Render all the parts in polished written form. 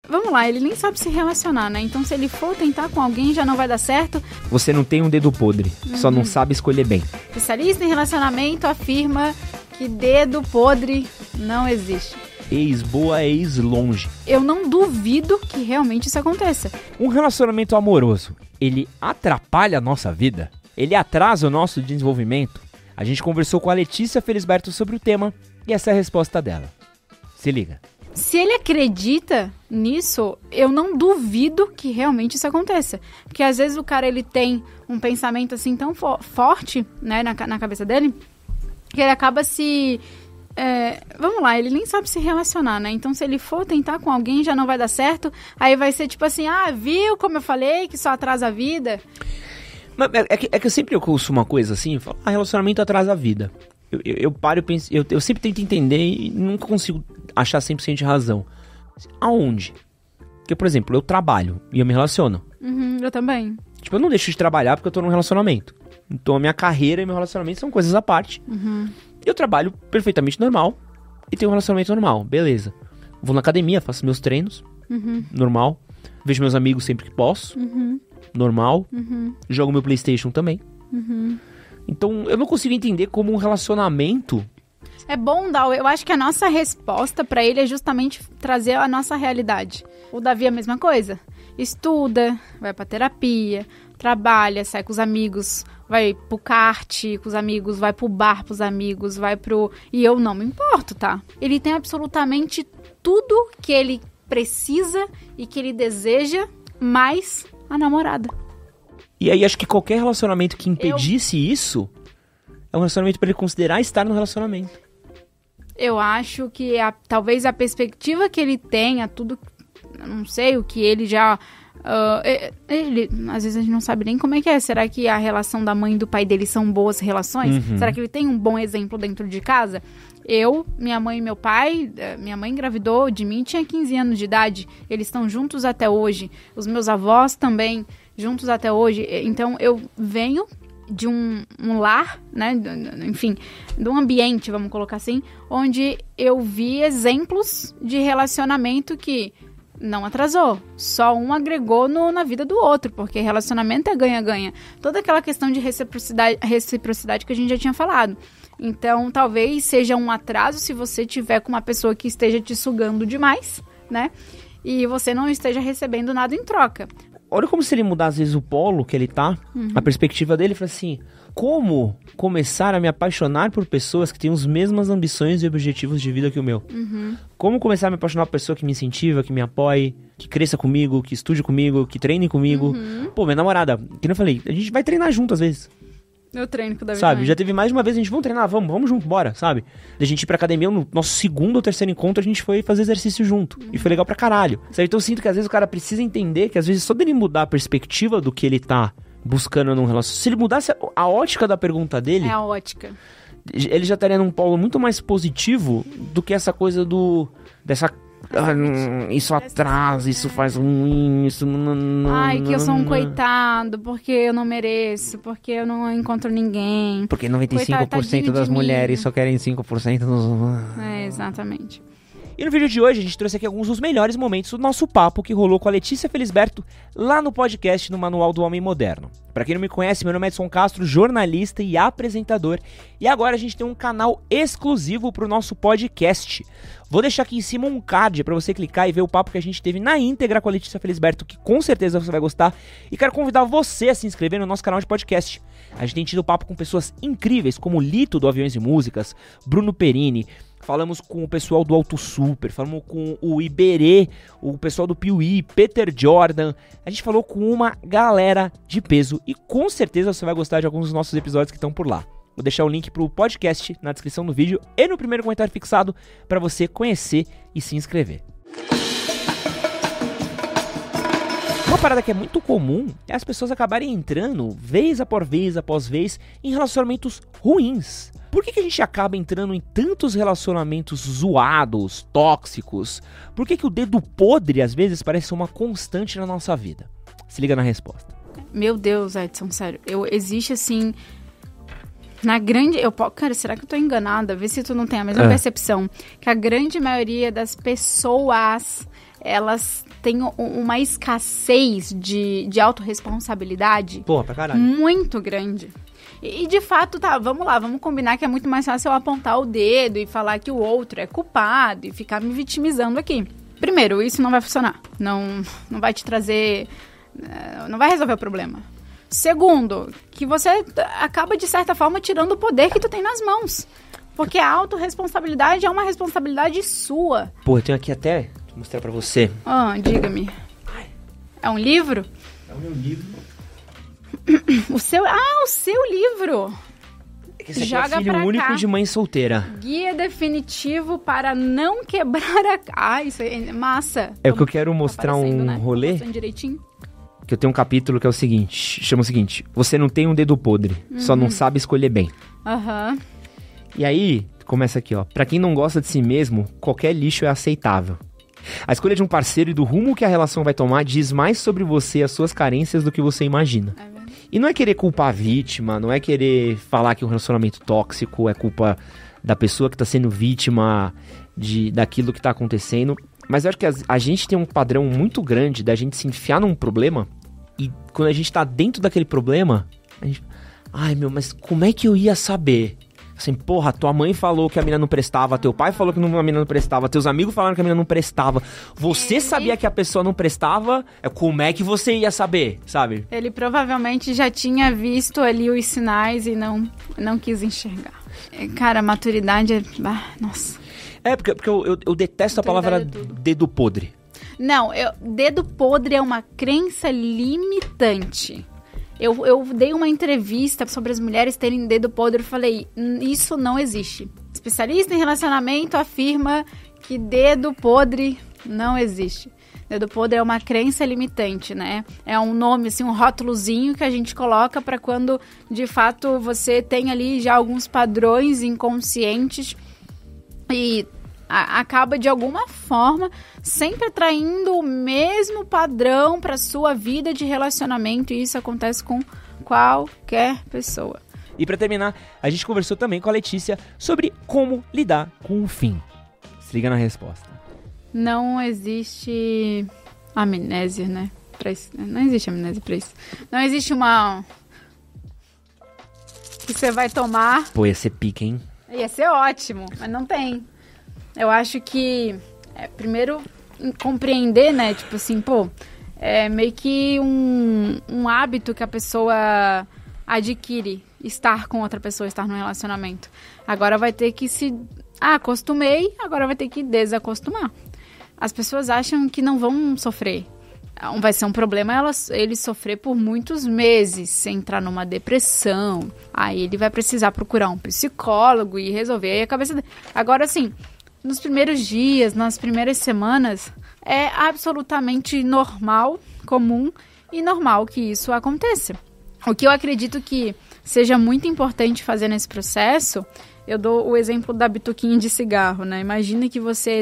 vamos lá, ele nem sabe se relacionar, né? Então se ele for tentar com alguém já não vai dar certo. Você não tem um dedo podre, só não sabe escolher bem. Especialista em relacionamento afirma que dedo podre não existe. Ex boa, ex longe. Eu não duvido que realmente isso aconteça. Um relacionamento amoroso, ele atrapalha a nossa vida? Ele atrasa o nosso desenvolvimento? A gente conversou com a Letícia Felisberto sobre o tema e essa é a resposta dela. Se liga. Se ele acredita nisso, eu não duvido que realmente isso aconteça. Porque às vezes o cara ele tem um pensamento assim tão forte, né, na cabeça dele, que ele acaba se... vamos lá, ele nem sabe se relacionar, né? Então se ele for tentar com alguém já não vai dar certo. Aí vai ser tipo assim, viu como eu falei que só atrasa a vida? Mas é que eu sempre ouço uma coisa assim, eu falo, relacionamento atrasa a vida. Eu paro e penso, eu sempre tento entender e nunca consigo achar 100% de razão. Aonde? Porque, por exemplo, eu trabalho e eu me relaciono. Eu também. Tipo, eu não deixo de trabalhar porque eu tô num relacionamento. Então a minha carreira e meu relacionamento são coisas à parte. Eu trabalho perfeitamente normal e tenho um relacionamento normal, beleza. Vou na academia, faço meus treinos, normal. Vejo meus amigos sempre que posso, normal. Jogo meu PlayStation também. Então eu não consigo entender como um relacionamento... É bom, Dal. Eu acho que a nossa resposta pra ele é justamente trazer a nossa realidade. O Davi é a mesma coisa. Estuda, vai pra terapia, trabalha, sai com os amigos, vai pro kart com os amigos, vai pro bar pros amigos, vai pro... E eu não me importo, tá? Ele tem absolutamente tudo que ele precisa e que ele deseja, mais a namorada. E aí acho que qualquer relacionamento que impedisse isso é um relacionamento pra ele considerar estar no relacionamento. Eu acho que talvez a perspectiva que ele tenha, tudo, não sei, o que ele já... às vezes a gente não sabe nem como é que é. Será que a relação da mãe e do pai dele são boas relações? Será que ele tem um bom exemplo dentro de casa? Minha mãe e meu pai, minha mãe engravidou de mim, tinha 15 anos de idade. Eles estão juntos até hoje. Os meus avós também, juntos até hoje. Então eu venho de um lar, né, enfim, de um ambiente, vamos colocar assim, onde eu vi exemplos de relacionamento que não atrasou, só um agregou na vida do outro, porque relacionamento é ganha-ganha. Toda aquela questão de reciprocidade que a gente já tinha falado. Então, talvez seja um atraso se você tiver com uma pessoa que esteja te sugando demais, né, e você não esteja recebendo nada em troca. Olha como se ele mudar, às vezes, o polo que ele tá, a perspectiva dele, fala assim, como começar a me apaixonar por pessoas que têm as mesmas ambições e objetivos de vida que o meu? Como começar a me apaixonar por pessoa que me incentiva, que me apoie, que cresça comigo, que estude comigo, que treine comigo? Pô, minha namorada, que eu falei, a gente vai treinar junto, às vezes. Eu treino com o Davi. Sabe, já teve mais de uma vez, a gente, vamos treinar, vamos junto, bora, sabe? A gente ir pra academia, no nosso segundo ou terceiro encontro, a gente foi fazer exercício junto. E foi legal pra caralho. Sabe? Então eu sinto que às vezes o cara precisa entender que às vezes só dele mudar a perspectiva do que ele tá buscando num relacionamento. Se ele mudasse a ótica da pergunta dele... É a ótica. Ele já estaria num polo muito mais positivo do que essa coisa dessa... isso atrasa, isso faz ruim, isso... Ai, que eu sou um coitado, porque eu não mereço, porque eu não encontro ninguém. Porque 95% das mulheres só querem 5% dos... Exatamente. E no vídeo de hoje a gente trouxe aqui alguns dos melhores momentos do nosso papo que rolou com a Letícia Felisberto lá no podcast no Manual do Homem Moderno. Pra quem não me conhece, meu nome é Edson Castro, jornalista e apresentador, e agora a gente tem um canal exclusivo pro nosso podcast. Vou deixar aqui em cima um card pra você clicar e ver o papo que a gente teve na íntegra com a Letícia Felisberto, que com certeza você vai gostar, e quero convidar você a se inscrever no nosso canal de podcast. A gente tem tido papo com pessoas incríveis como Lito do Aviões e Músicas, Bruno Perini, falamos com o pessoal do Auto Super, falamos com o Iberê, o pessoal do Piuí, Peter Jordan. A gente falou com uma galera de peso e com certeza você vai gostar de alguns dos nossos episódios que estão por lá. Vou deixar o link pro podcast na descrição do vídeo e no primeiro comentário fixado para você conhecer e se inscrever. Uma parada que é muito comum é as pessoas acabarem entrando, vez após vez, em relacionamentos ruins. Por que a gente acaba entrando em tantos relacionamentos zoados, tóxicos? Por que o dedo podre, às vezes, parece uma constante na nossa vida? Se liga na resposta. Meu Deus, Edson, sério. Existe, assim... Cara, será que eu tô enganada? Vê se tu não tem a mesma percepção. Que a grande maioria das pessoas elas têm uma escassez de autorresponsabilidade Porra, pra caralho. muito grande. E de fato, tá, vamos lá, vamos combinar que é muito mais fácil eu apontar o dedo e falar que o outro é culpado e ficar me vitimizando aqui. Primeiro, isso não vai funcionar. Não vai te trazer... Não vai resolver o problema. Segundo, que você acaba, de certa forma, tirando o poder que tu tem nas mãos. Porque a autorresponsabilidade é uma responsabilidade sua. Pô, eu tenho aqui até... Vou mostrar pra você. Diga-me. É um livro? É o meu livro. O seu livro. Esse aqui Joga é filho pra único cá. de mãe solteira. Guia definitivo para não quebrar a... isso é massa. É o que eu quero mostrar um rolê. Mostrando direitinho. Que eu tenho um capítulo que é o seguinte. Chama o seguinte. Você não tem um dedo podre. Só não sabe escolher bem. Aham. E aí, começa aqui, ó. Pra quem não gosta de si mesmo, qualquer lixo é aceitável. A escolha de um parceiro e do rumo que a relação vai tomar diz mais sobre você e as suas carências do que você imagina. E não é querer culpar a vítima, não é querer falar que um relacionamento tóxico é culpa da pessoa que tá sendo vítima daquilo que tá acontecendo. Mas eu acho que a gente tem um padrão muito grande da gente se enfiar num problema e quando a gente tá dentro daquele problema, a gente... Ai, meu, mas como é que eu ia saber? Assim, porra, tua mãe falou que a mina não prestava, teu pai falou que a mina não prestava, teus amigos falaram que a mina não prestava. Você sabia que a pessoa não prestava, como é que você ia saber, sabe? Ele provavelmente já tinha visto ali os sinais e não quis enxergar. Cara, maturidade é... nossa. Porque eu detesto a palavra dedo podre. Não, dedo podre é uma crença limitante. Eu dei uma entrevista sobre as mulheres terem dedo podre e falei, isso não existe. Especialista em relacionamento afirma que dedo podre não existe. Dedo podre é uma crença limitante, né? É um nome, assim, um rótulozinho que a gente coloca para quando, de fato, você tem ali já alguns padrões inconscientes e acaba, de alguma forma, sempre atraindo o mesmo padrão para sua vida de relacionamento. E isso acontece com qualquer pessoa. E para terminar, a gente conversou também com a Letícia sobre como lidar com o fim. Se liga na resposta. Não existe amnésia, né? Pra isso. Não existe amnésia pra isso. Não existe uma... que você vai tomar... Pô, ia ser pique, hein? Ia ser ótimo, mas não tem. Eu acho que, primeiro, compreender, né? Tipo assim, é meio que um hábito que a pessoa adquire, estar com outra pessoa, estar num relacionamento. Agora vai ter que acostumei, agora vai ter que desacostumar. As pessoas acham que não vão sofrer. Vai ser um problema ele sofrer por muitos meses, entrar numa depressão. Aí ele vai precisar procurar um psicólogo e resolver. Aí a cabeça dele... Agora, assim... Nos primeiros dias, nas primeiras semanas, é absolutamente normal, comum e normal que isso aconteça. O que eu acredito que seja muito importante fazer nesse processo, eu dou o exemplo da bituquinha de cigarro, né? Imagina que você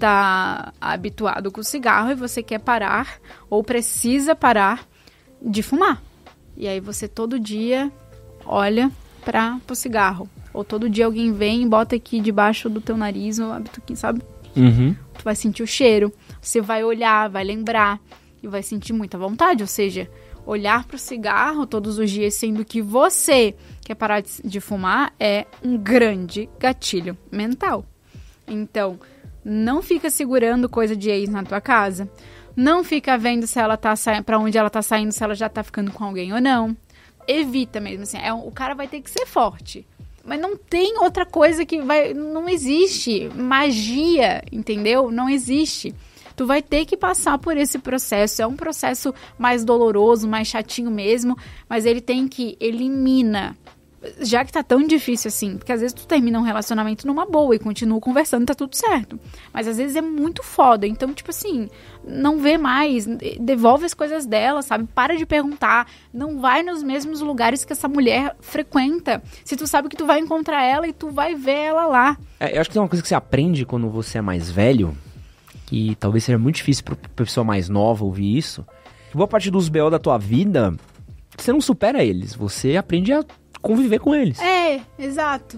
está habituado com o cigarro e você quer parar ou precisa parar de fumar. E aí você todo dia olha para o cigarro. Ou todo dia alguém vem e bota aqui debaixo do teu nariz o bituquinho, sabe? Uhum. Tu vai sentir o cheiro, você vai olhar, vai lembrar e vai sentir muita vontade. Ou seja, olhar pro cigarro todos os dias, sendo que você quer parar de fumar, é um grande gatilho mental. Então, não fica segurando coisa de ex na tua casa. Não fica vendo se ela tá pra onde ela tá saindo, se ela já tá ficando com alguém ou não. Evita mesmo, assim, o cara vai ter que ser forte. Mas não tem outra coisa que vai... Não existe magia, entendeu? Não existe. Tu vai ter que passar por esse processo. É um processo mais doloroso, mais chatinho mesmo. Mas ele tem que eliminar. Já que tá tão difícil assim, porque às vezes tu termina um relacionamento numa boa e continua conversando, tá tudo certo. Mas às vezes é muito foda, então, tipo assim, não vê mais, devolve as coisas dela, sabe? Para de perguntar, não vai nos mesmos lugares que essa mulher frequenta. Se tu sabe que tu vai encontrar ela e tu vai ver ela lá. Eu acho que tem uma coisa que você aprende quando você é mais velho, que talvez seja muito difícil pra pessoa mais nova ouvir isso, que boa parte dos BO da tua vida, você não supera eles, você aprende a conviver com eles. Exato.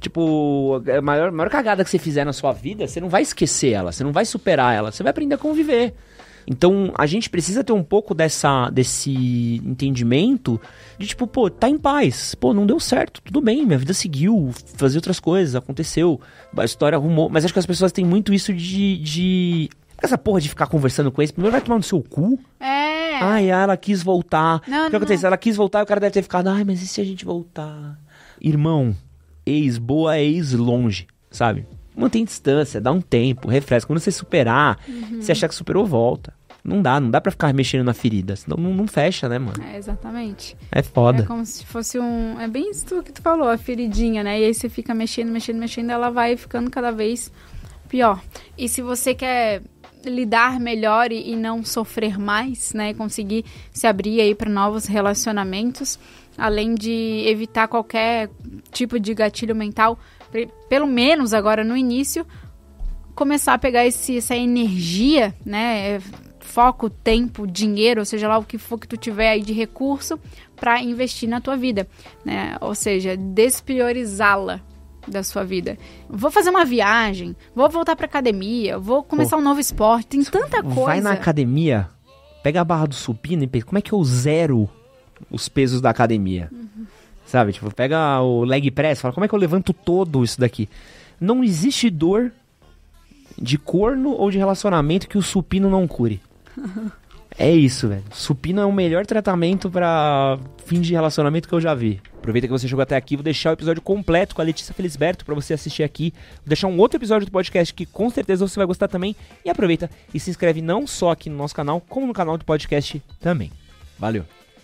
Tipo, a maior cagada que você fizer na sua vida, você não vai esquecer ela, você não vai superar ela, você vai aprender a conviver. Então, a gente precisa ter um pouco desse entendimento de tipo, pô, tá em paz. Pô, não deu certo, tudo bem, minha vida seguiu, fazer outras coisas, aconteceu, a história arrumou. Mas acho que as pessoas têm muito isso de essa porra de ficar conversando com eles. Primeiro vai tomar no seu cu. Ai, ela quis voltar. O que aconteceu? Ela quis voltar e o cara deve ter ficado, ai, mas e se a gente voltar? Irmão, ex boa, ex longe, sabe? Mantém distância, dá um tempo, refresca. Quando você superar, você achar que superou, volta. Não dá pra ficar mexendo na ferida. Senão não fecha, né, mano? Exatamente. É foda. É como se fosse é bem isso que tu falou, a feridinha, né? E aí você fica mexendo, ela vai ficando cada vez pior. E se você quer lidar melhor e não sofrer mais, né? Conseguir se abrir aí para novos relacionamentos, além de evitar qualquer tipo de gatilho mental, pelo menos agora no início, começar a pegar essa energia, né? Foco, tempo, dinheiro, ou seja lá o que for que tu tiver aí de recurso para investir na tua vida, né? Ou seja, despriorizá-la da sua vida. Vou fazer uma viagem, vou voltar pra academia, vou começar um novo esporte, tem tanta coisa. Vai na academia, pega a barra do supino e pensa, como é que eu zero os pesos da academia? Sabe, tipo, pega o leg press, fala, como é que eu levanto todo isso daqui? Não existe dor de corno ou de relacionamento que o supino não cure. É isso, velho. Supino é o melhor tratamento pra fim de relacionamento que eu já vi. Aproveita que você chegou até aqui, vou deixar o episódio completo com a Letícia Felisberto pra você assistir aqui. Vou deixar um outro episódio do podcast que com certeza você vai gostar também. E aproveita e se inscreve não só aqui no nosso canal, como no canal do podcast também. Valeu!